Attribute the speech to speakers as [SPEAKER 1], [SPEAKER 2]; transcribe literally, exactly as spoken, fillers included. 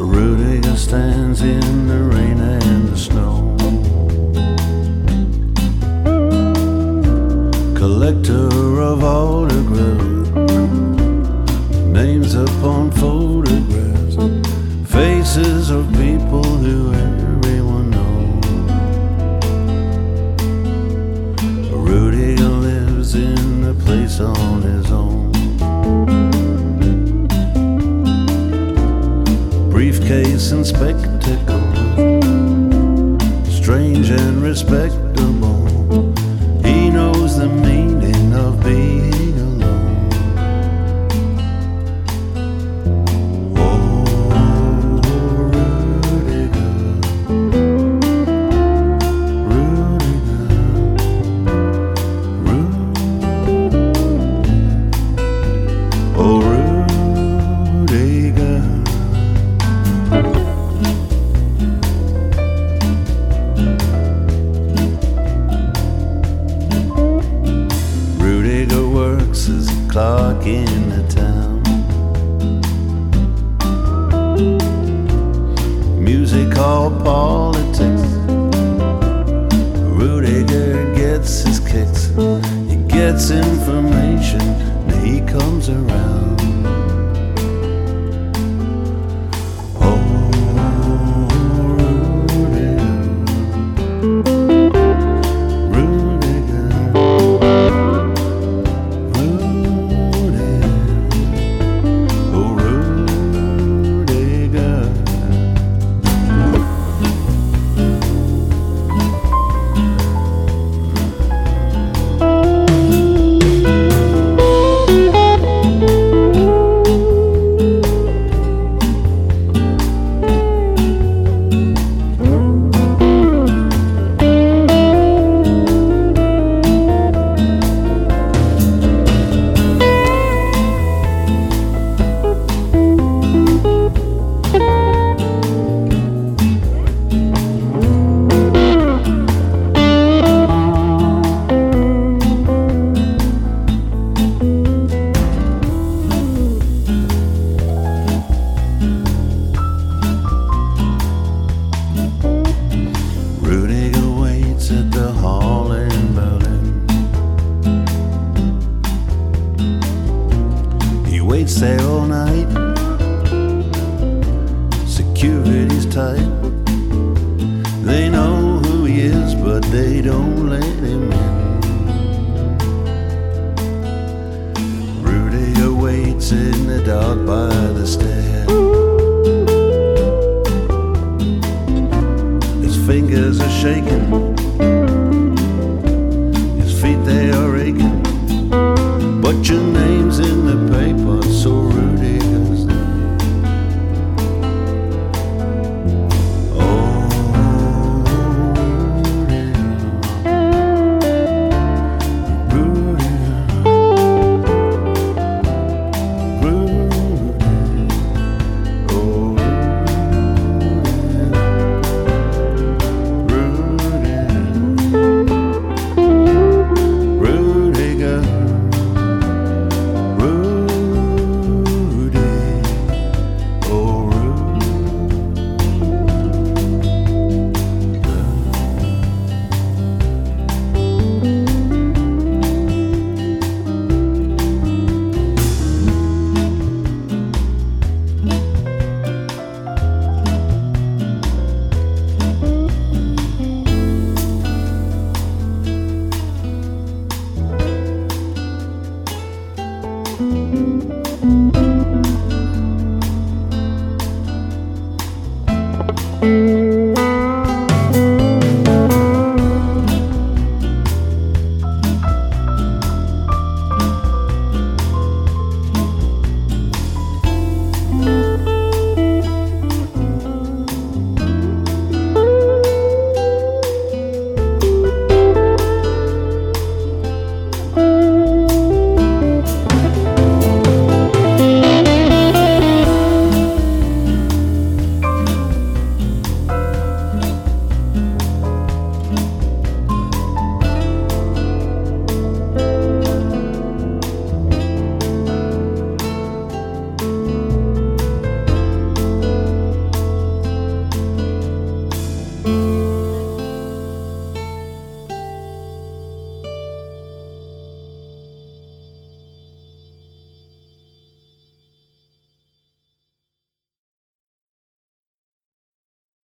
[SPEAKER 1] Rudiger stands in the rain and the snow, collector of autographs, names upon photographs, faces of people who everyone knows. Rudiger lives in a place on his own, briefcase and spectacles, strange and respectable. He knows the meaning of being alone. Oh, Rudiger, Rudiger, Rudiger, oh, Rudiger. Rudiger works as a clerk in the town. Music or politics, Rudiger gets his kicks. He gets information and he comes around. Rudiger waits at the hall in Berlin. He waits there all night. Security's tight. They know who he is, but they don't let him in. Rudiger waits in the dark by the stairs. Fingers are shaking, his feet they are aching, but your name's in the paper, so Rudiger's there. Oh, Rudiger, Rudiger, Rudiger, oh. Thank you.